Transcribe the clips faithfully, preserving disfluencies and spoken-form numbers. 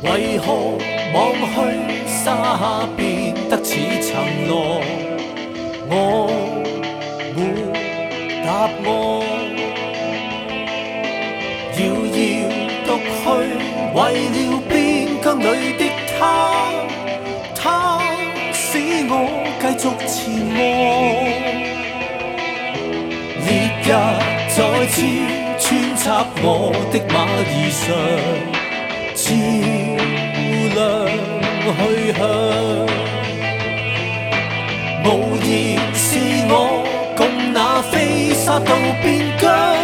為何望去沙變得似層羅？我沒答案，遙遙獨去，為了邊疆裏的他，他使我繼續前往。烈日再次穿插我的馬兒上，照亮去向。無言是我共那飛沙到邊疆，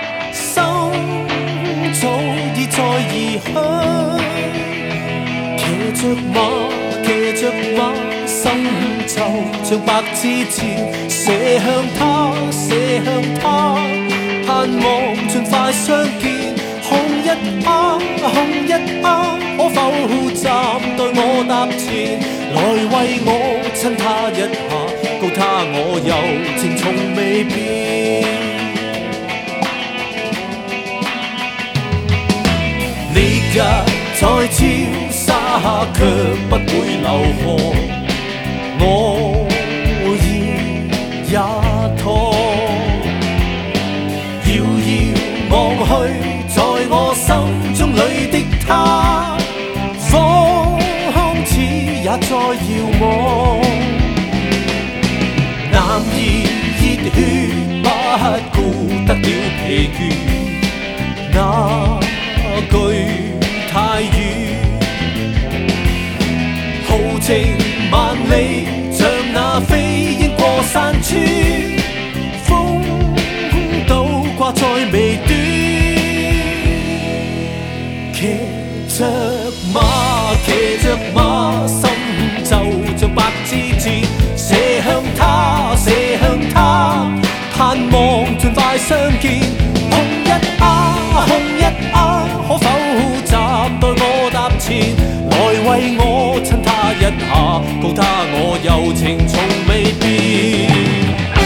心早已在異鄉。騎着馬，騎着馬，心就像白枝箭，射向他，射向他，盼望盡快相見。紅日啊，紅日啊，可否站待我踏前，來為我親他一下，告他我柔情從未變。烈日在照沙，卻不會流汗，我熱也燙。遙遙望去，在我心中裏的他，方似也在遙望。男兒熱血不顧得了疲倦，那句太遠，豪情萬里，像那飛鷹過山川，風倒掛在眉端。騎着馬，騎着馬，心就像白枝箭，射向他，射向他，盼望盡快相見。紅日啊，紅日啊，可否站待我踏前，來為我親他一下，告他我柔情從未變。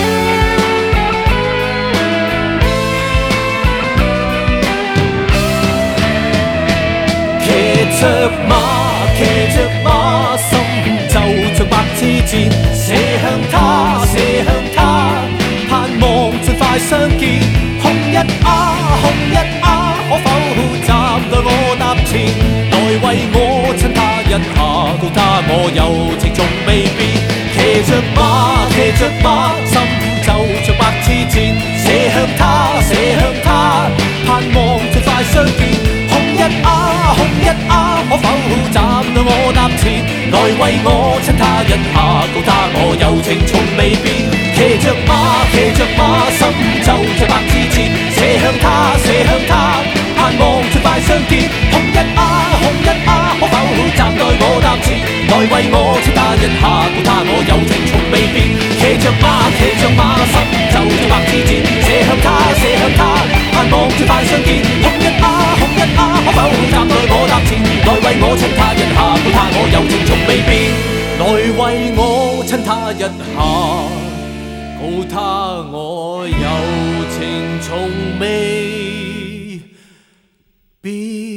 騎着馬，騎着馬，心就像白枝箭，射向他，射向他，盼望盡快相見。紅日啊，紅日啊，可否站待我踏前，來為我親他一下，告他我柔情從未變。騎着馬，騎着馬，心就像白枝箭，射向他，射向他，盼望盡快相見。紅日啊，紅日啊，可否站待我踏前，來為我親他一下，告他我柔情從未變。騎着馬，騎着馬，心就像白枝箭，射向他，射向他，盼望盡快相見。紅日啊，紅日啊，可否站待我踏前，來為我親他一下，告他我柔情從未變。騎着馬，騎着馬，心就像白枝箭，射向他，射向他，盼望盡快相見。紅日啊，紅日啊，可否站待我踏前，來為我親他一下，告他我柔情從未變。來為我親他一下，告他我柔情從未變。